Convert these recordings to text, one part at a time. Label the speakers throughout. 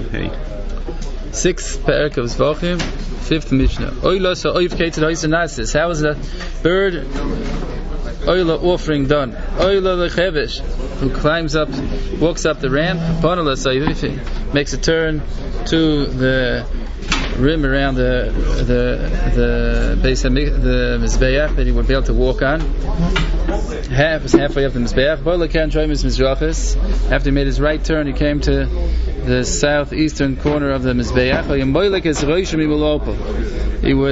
Speaker 1: Hey.
Speaker 2: 6th Perek of Zvachim, 5th Mishnah. Oila so oif kated hoysa nasis. How is the bird Oila offering done? Oila lechevish, who walks up the ramp. Panala sayufi, makes a turn to the rim around the base of the mizbeach that he would be able to walk on. Halfway up the mizbeach. After he made his right turn, he came to the southeastern corner of the mizbeach. He would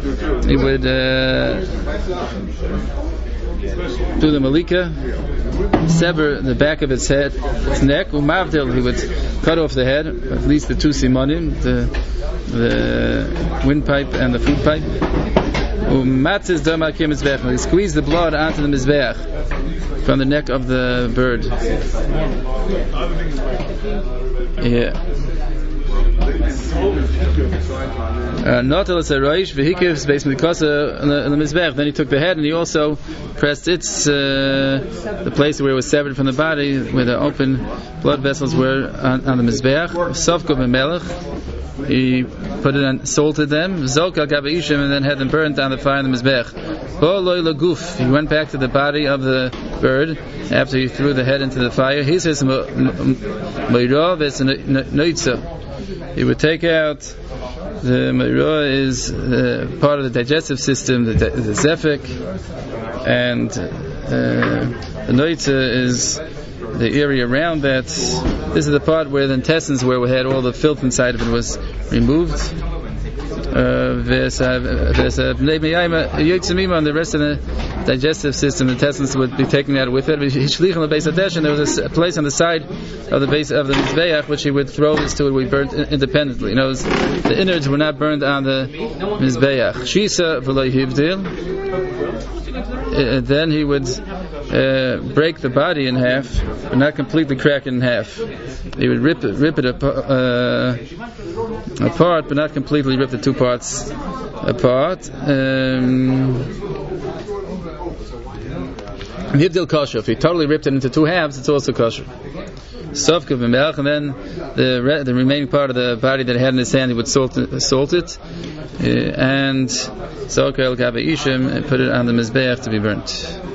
Speaker 2: do the malika, sever the back of its neck. Umavdil, he would cut off the head, at least the two simonim, the windpipe and the food pipe. He squeezed the blood onto the mizbeach from the neck of the bird. Yeah. Not a roish vehikivs based on the kasa in the mizbeach. Then he took the head and he also pressed its the place where it was severed from the body, where the open blood vessels were on the mizbeach. Safkov and melech. He put it on, salted them, zolka gabeishim, and then had them burned down the fire in the mizbeach. He went back to the body of the bird after he threw the head into the fire. He says, he would take out the meirah is part of the digestive system, the zephic, and the noitza is the area around that. This is the part where the intestines, where we had all the filth inside of it, was removed. And the rest of the digestive system, the intestines would be taken out with it. And there was a place on the side of the base of the mizbeach which he would throw this to, it would be burnt independently. You know, the innards were not burned on the mizbeach. Shisa v'lo hivdil. Then he would break the body in half, but not completely crack it in half. He would rip it apart, but not completely rip the two parts apart. Hivdil kosher. If he totally ripped it into two halves, it's also kosher. Sofkav b'melech, and then the remaining part of the body that he had in his hand, he would salt it, and sokel gabeishim, and put it on the mizbeach to be burnt.